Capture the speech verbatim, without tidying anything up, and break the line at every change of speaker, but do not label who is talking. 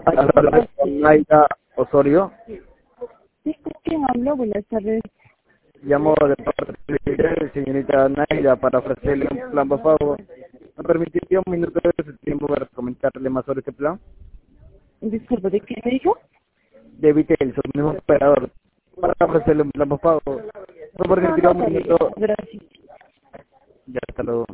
Habla con Naida Osorio.
Sí, ¿con quién hablo? Buenas tardes.
Llamo de parte de señorita Naida para ofrecerle un plan, por favor. ¿Me permitiría un minuto de su tiempo para comentarle más sobre este plan?
Disculpe, ¿de qué me dijo?
De Vitel, su mismo operador. Para ofrecerle un plan, por favor. ¿Me permitiría un minuto?
Gracias.
Ya, hasta luego.